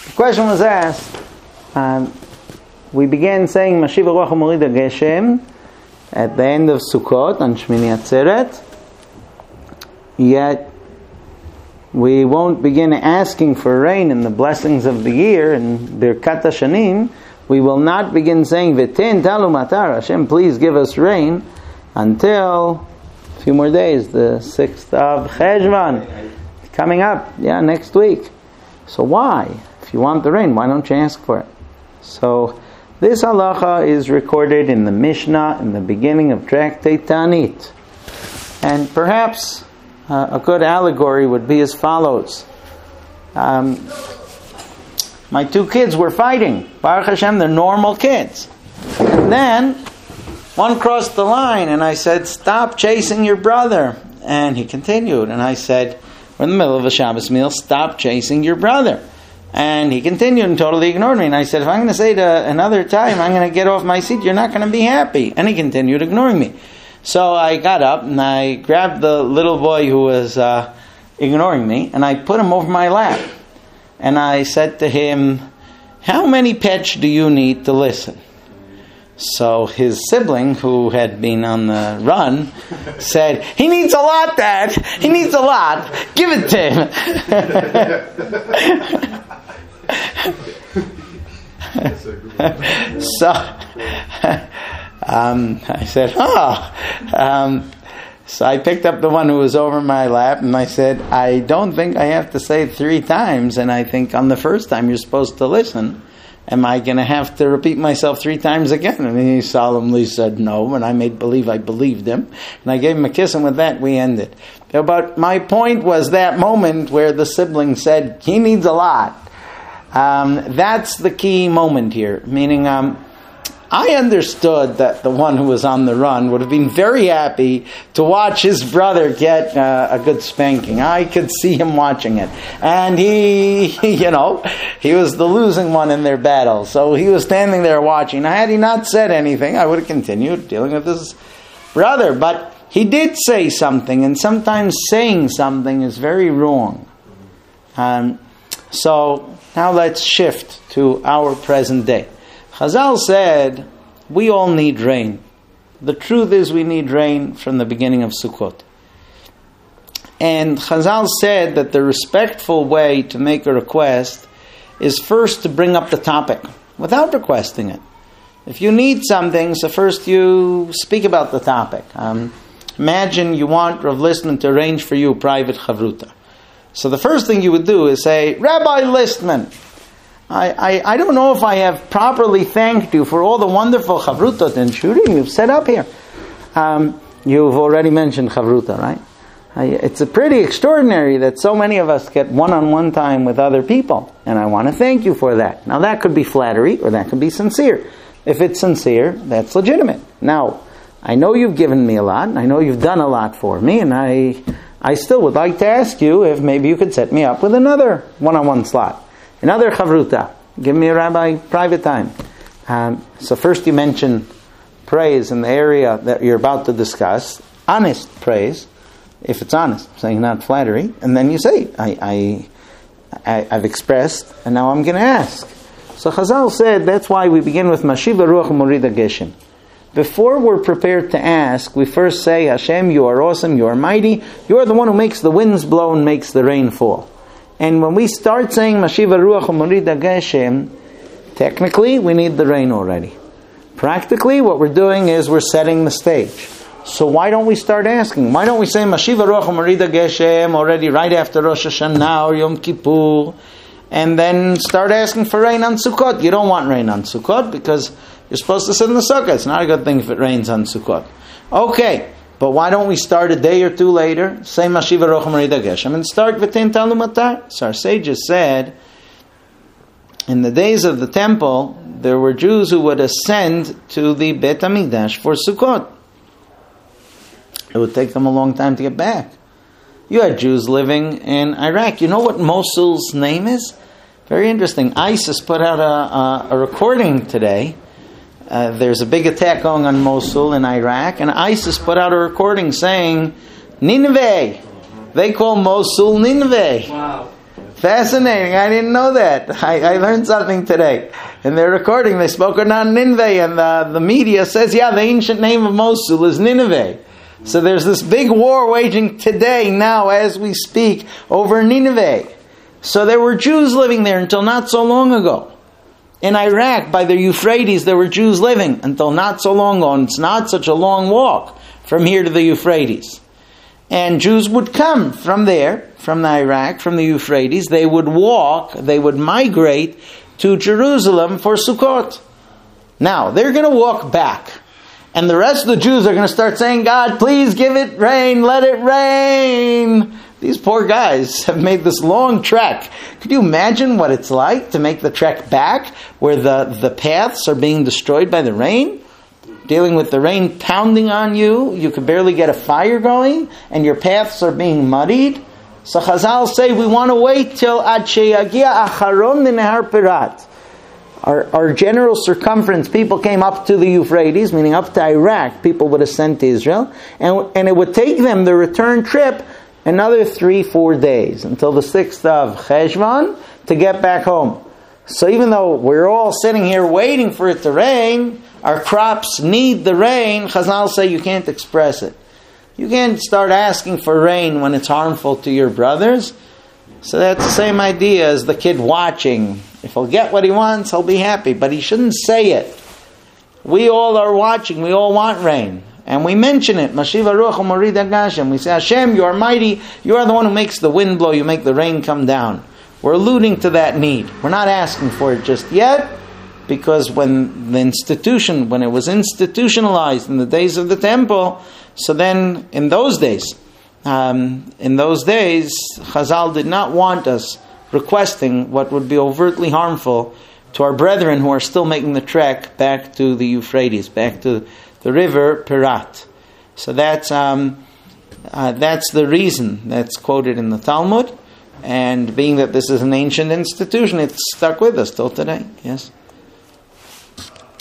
The question was asked, we began saying Mashiva Ruach Umorida Geshem at the end of Sukkot on Shmini Atzeret, yet we won't begin asking for rain and the blessings of the year and Birkat HaShanim. We will not begin saying V'ten talu matar, Hashem please give us rain, until a few more days, the 6th of Cheshvan coming up, next week. So why? If you want the rain, why don't you ask for it? So this halacha is recorded in the Mishnah in the beginning of Tractate Ta'anit. And perhaps a good allegory would be as follows. My two kids were fighting. Baruch Hashem, they're normal kids. And then one crossed the line and I said, stop chasing your brother. And he continued. And I said, we're in the middle of a Shabbos meal, stop chasing your brother. And he continued and totally ignored me. And I said, if I'm going to say it another time, I'm going to get off my seat, you're not going to be happy. And he continued ignoring me. So I got up and I grabbed the little boy who was ignoring me and I put him over my lap. And I said to him, how many pets do you need to listen? So his sibling, who had been on the run, said, he needs a lot, Dad. He needs a lot. Give it to him. So I said, so I picked up the one who was over my lap and I said, I don't think I have to say it 3 times, and I think on the first time you're supposed to listen. Am I going to have to repeat myself 3 times again? And he solemnly said no, and I made believe I believed him. And I gave him a kiss, and with that we ended. But my point was that moment where the sibling said, he needs a lot. That's the key moment here. Meaning, I understood that the one who was on the run would have been very happy to watch his brother get a good spanking. I could see him watching it. And he was the losing one in their battle. So he was standing there watching. Had he not said anything, I would have continued dealing with his brother. But he did say something, and sometimes saying something is very wrong. So now let's shift to our present day. Chazal said, we all need rain. The truth is we need rain from the beginning of Sukkot. And Chazal said that the respectful way to make a request is first to bring up the topic, without requesting it. If you need something, so first you speak about the topic. Imagine you want Rav Listman to arrange for you a private chavruta. So the first thing you would do is say, Rabbi Listman, I don't know if I have properly thanked you for all the wonderful chavrutot and shurim you've set up here. You've already mentioned chavruta, right? It's a pretty extraordinary that so many of us get one-on-one time with other people, and I want to thank you for that. Now that could be flattery, or that could be sincere. If it's sincere, that's legitimate. Now, I know you've given me a lot, and I know you've done a lot for me, and I still would like to ask you if maybe you could set me up with another one-on-one slot. Another chavruta. Give me a rabbi private time. So first you mention praise in the area that you're about to discuss. Honest praise, if it's honest, saying not flattery. And then you say, I've expressed, and now I'm going to ask. So Chazal said that's why we begin with Mashiva Ruach Umorida Geshem. Before we're prepared to ask, we first say, Hashem, you are awesome, you are mighty. You are the one who makes the winds blow and makes the rain fall. And when we start saying Mashiva Ruach Umorida Geshem, technically we need the rain already. Practically what we're doing is we're setting the stage. So why don't we start asking? Why don't we say Mashiva Ruach Umorida Geshem already right after Rosh Hashanah or Yom Kippur, and then start asking for rain on Sukkot? You don't want rain on Sukkot because you're supposed to sit in the sukkah. It's not a good thing if it rains on Sukkot. Okay. But why don't we start a day or two later, say Mashiva Ruach Umorida Geshem, and start V'ten talu matar? So our sages said, in the days of the temple, there were Jews who would ascend to the Beit HaMikdash for Sukkot. It would take them a long time to get back. You had Jews living in Iraq. You know what Mosul's name is? Very interesting. ISIS put out a recording today. There's a big attack going on Mosul in Iraq, and ISIS put out a recording saying, Nineveh. They call Mosul Nineveh. Wow. Fascinating. I didn't know that. I learned something today. In their recording, they spoke about Nineveh, and the media says, the ancient name of Mosul is Nineveh. So there's this big war waging today, now, as we speak, over Nineveh. So there were Jews living there until not so long ago. In Iraq, by the Euphrates, there were Jews living until not so long ago. And it's not such a long walk from here to the Euphrates. And Jews would come from there, from the Iraq, from the Euphrates. They would walk, they would migrate to Jerusalem for Sukkot. Now, they're going to walk back. And the rest of the Jews are going to start saying, God, please give it rain, let it rain. These poor guys have made this long trek. Could you imagine what it's like to make the trek back where the paths are being destroyed by the rain? Dealing with the rain pounding on you, you could barely get a fire going, and your paths are being muddied. So Chazal say we want to wait till Ad Sheyagia Acharon Nehar Pirat. Our general circumference, people came up to the Euphrates, meaning up to Iraq, people would ascend to Israel, and it would take them, the return trip, another 3-4 days, until the 6th of Cheshvan, to get back home. So even though we're all sitting here waiting for it to rain, our crops need the rain, Chazal say you can't express it. You can't start asking for rain when it's harmful to your brothers. So that's the same idea as the kid watching. If he'll get what he wants, he'll be happy. But he shouldn't say it. We all are watching. We all want rain. And we mention it. Mashiva Ruach U'Morid HaGashem. We say, Hashem, you are mighty. You are the one who makes the wind blow. You make the rain come down. We're alluding to that need. We're not asking for it just yet. Because when it was institutionalized in the days of the temple, so then in those days, Chazal did not want us requesting what would be overtly harmful to our brethren who are still making the trek back to the Euphrates, back to the river Pirat. So that's the reason that's quoted in the Talmud, and being that this is an ancient institution, it's stuck with us till today. Yes.